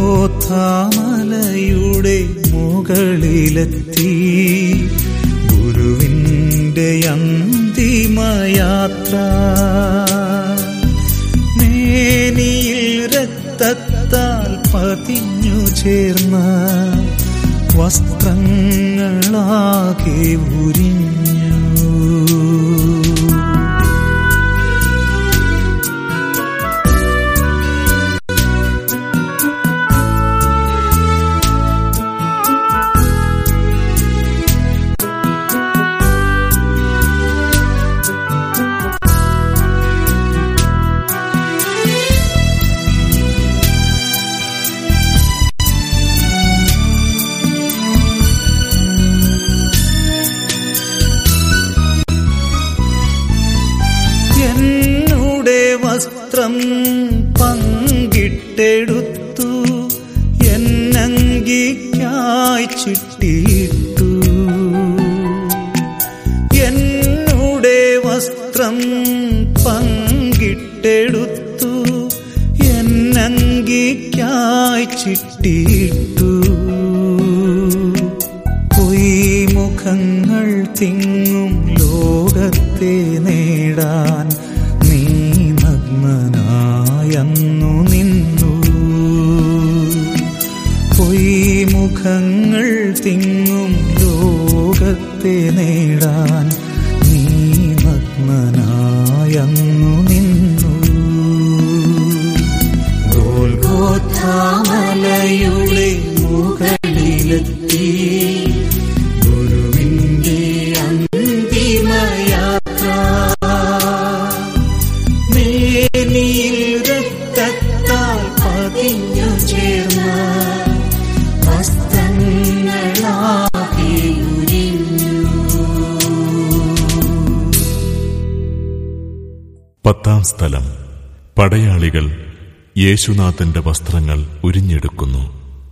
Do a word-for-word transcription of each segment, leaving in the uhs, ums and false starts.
ഗോൽഗോഥാമലയുടെ മുകളിലെത്തി ഗുരുവിന്റെ അന്തിമയാത്ര. മേനിയിൽ രക്തത്താൽ പതിഞ്ഞു ചേർന്ന വസ്ത്രങ്ങളാകെ ഉരിഞ്ഞു. വസ്ത്രം പങ്കിട്ടെടുത്തു, എന്നങ്കിക്കായി ചിട്ടിയിട്ടു. എന്നുടെ വസ്ത്രം പങ്കിട്ടെടുത്തു, എന്നങ്കിക്കായി ചിട്ടിയിട്ടു. പൊയ്മുഖങ്ങൾ തിങ്ങും ലോകത്തെ നേടാൻ നഗ്നനായന്നു നിന്നു. പൊയ്മുഖങ്ങൾ തിങ്ങും ലോകത്തെ നേടാൻ നീ നഗ്നനായന്നു നിന്നു. ഗോൽഗോഥാമലയുടെ മുകളിലെത്തി ഗുരുവിന്റെ അന്തിമയാത്ര. രക്തത്താൽ പതിഞ്ഞു ചേർന്ന വസ്ത്രങ്ങളാകെ ഉരിഞ്ഞു. പത്താം സ്ഥലം. പടയാളികൾ യേശുനാഥന്റെ വസ്ത്രങ്ങൾ ഉരിഞ്ഞെടുക്കുന്നു.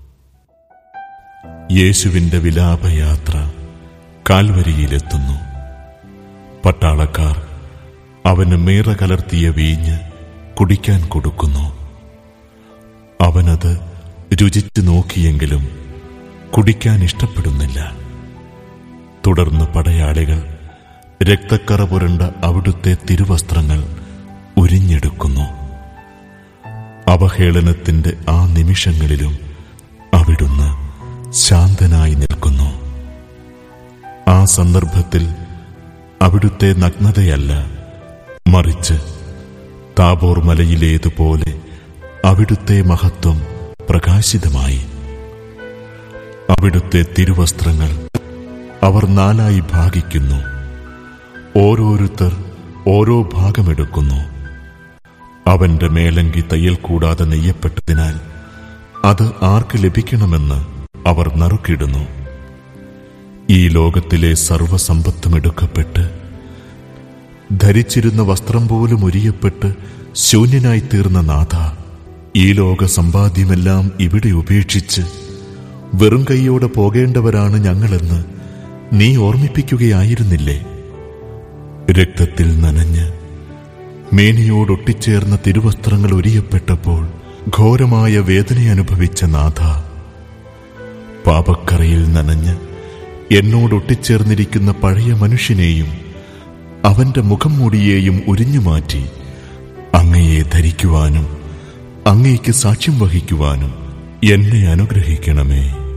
യേശുവിന്റെ വിലാപയാത്ര കാൽവരിയിലെത്തുന്നു. പട്ടാളക്കാർ അവന് മീറ കലർത്തിയ വീഞ്ഞ് കുടിക്കാൻ കൊടുക്കുന്നു. അവനത് രുചിച്ചു നോക്കിയെങ്കിലും കുടിക്കാൻ ഇഷ്ടപ്പെടുന്നില്ല. തുടർന്ന് പടയാളികൾ രക്തക്കറ പുരണ്ട അവിടുത്തെ തിരുവസ്ത്രങ്ങൾ ഉരിഞ്ഞെടുക്കുന്നു. അവഹേളനത്തിന്റെ ആ നിമിഷങ്ങളിലും അവിടുന്ന് ശാന്തനായി നിൽക്കുന്നു. ആ സന്ദർഭത്തിൽ അവിടുത്തെ നഗ്നതയല്ല, മറിച്ച് താബോർ മലയിലേതുപോലെ അവിടുത്തെ മഹത്വം പ്രകാശിതമായി. അവിടുത്തെ തിരുവസ്ത്രങ്ങൾ അവർ നാലായി ഭാഗിക്കുന്നു. ഓരോരുത്തർ ഓരോ ഭാഗമെടുക്കുന്നു. അവന്റെ മേലങ്കി തയ്യൽ കൂടാതെ നെയ്യപ്പെട്ടതിനാൽ അത് ആർക്ക് ലഭിക്കണമെന്ന് അവർ നറുക്കിടുന്നു. ഈ ലോകത്തിലെ സർവസമ്പത്തും എടുക്കപ്പെട്ട് ധരിച്ചിരുന്ന വസ്ത്രം പോലും ഉരിയപ്പെട്ട് ശൂന്യനായി തീർന്ന നാഥ, ഈ ലോക സമ്പാദ്യമെല്ലാം ഇവിടെ ഉപേക്ഷിച്ച് വെറും കൈയോടെ പോകേണ്ടവരാണ് ഞങ്ങളെന്ന് നീ ഓർമ്മിപ്പിക്കുകയായിരുന്നില്ലേ? രക്തത്തിൽ നനഞ്ഞ് മേനിയോടൊട്ടിച്ചേർന്ന തിരുവസ്ത്രങ്ങൾ ഉരിയപ്പെട്ടപ്പോൾ ഘോരമായ വേദനയനുഭവിച്ച നാഥ, പാപക്കറയിൽ നനഞ്ഞ് എന്നോടൊട്ടിച്ചേർന്നിരിക്കുന്ന പഴയ മനുഷ്യനെയും അവന്റെ മുഖം മൂടിയെയും ഉരിഞ്ഞുമാറ്റി അങ്ങയെ ധരിക്കുവാനും അങ്ങയ്ക്ക് സാക്ഷ്യം വഹിക്കുവാനും എന്നെ അനുഗ്രഹിക്കണമേ.